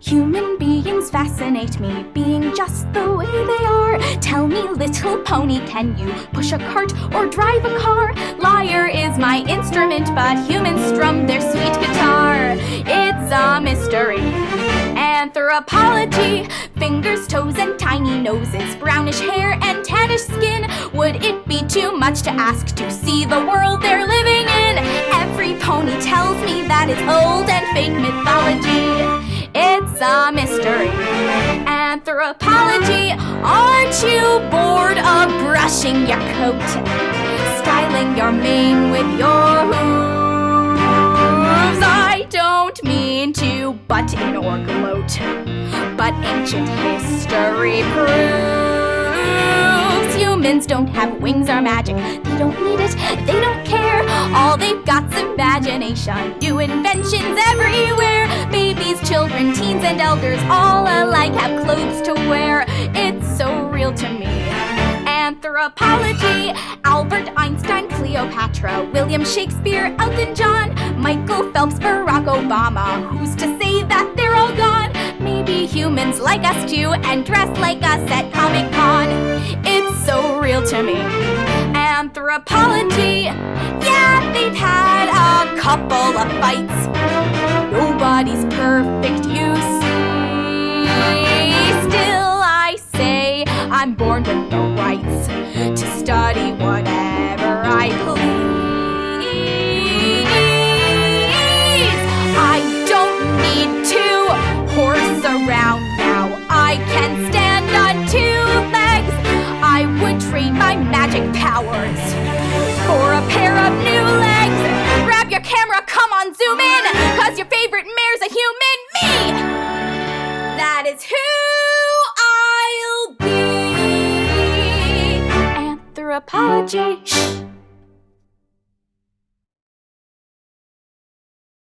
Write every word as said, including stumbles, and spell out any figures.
Human beings fascinate me, being just the way they are. Tell me, little pony, can you push a cart or drive a car? Lyre is my instrument, but humans strum their sweet guitar. It's a mystery. Anthropology, fingers, toes, and tiny noses, brownish hair and tannish skin. Would it be too much to ask to see the world they're living in? Every pony tells me that it's old and fake mythology. It's a mystery. Anthropology, aren't you bored of brushing your coat, styling your mane with your hooves? I don't mean to butt in or gloat, but ancient history proves humans don't have wings or magic. They don't need it, they don't care. All they've got's imagination, new inventions everywhere. Babies, children, teens, and elders, all alike have clothes to wear. It's so real to me. Anthropology, Albert Einstein, Cleopatra, William Shakespeare, Elton John, Michael Phelps, Barack Obama. Who's to say that they're all gone? Maybe humans like us too and dress like us at Comic-Con. It's so real to me. Anthropology, yeah, they've had a couple of fights. Nobody's perfect, you see. Still, I say I'm born with the rights to study whatever I please. I don't need to horse around now. I can stand on two legs. I would trade my magic powers for a pair of new legs. Grab your camera, come on, zoom in, cause your favorite mare's a human, me! That is who I'll be. Anthropology.